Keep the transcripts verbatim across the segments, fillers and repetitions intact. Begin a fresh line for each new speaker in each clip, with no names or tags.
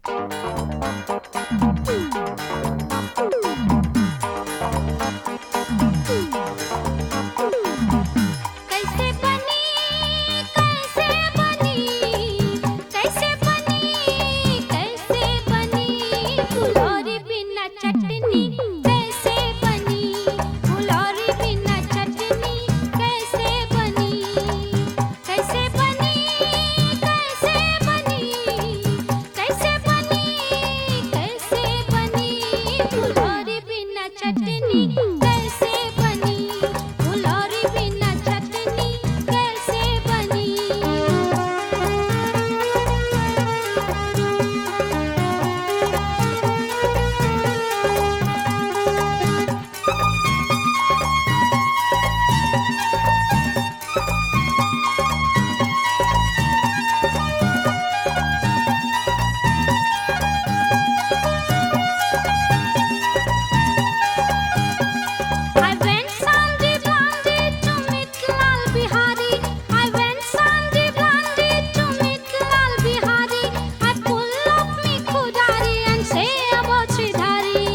कैसे बनी कैसे बनी कैसे बनी कैसे बनी फुलौरी बिना चटनी कैसे बनी फुलौरी बिना चटनी कैसे बनी कैसे बनी कैसे बनी कैसे बनी कैसे बनी फुलौरी बिना चटनी कैसे बनी फुलौरी बिना चटनी कैसे बनी। I went Sandi Blandi to meet Lal Bihari. I went Sandi Blandi to meet Lal Bihari. I pull up me khudari and say about Sridhari.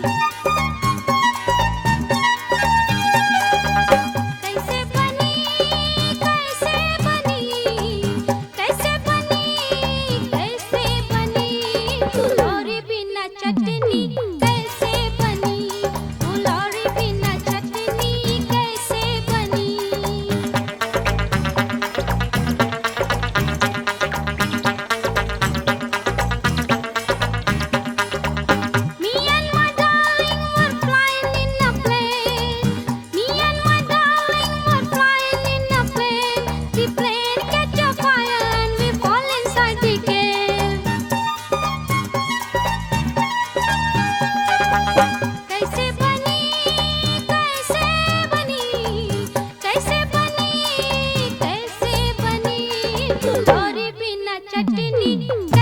कैसे बनी कैसे बनी कैसे बनी कैसे बनी फुलौरी बिना चटनी कैसे बनी फुलौरी बिना चटनी कैसे बनी। Me and my darling were flying in a plane. Me and my darling were flying in a plane. The plane catch a fire and we fall inside the cave. कैसे बनी कैसे बनी कैसे बनी कैसे बनी फुलौरी बिना चटनी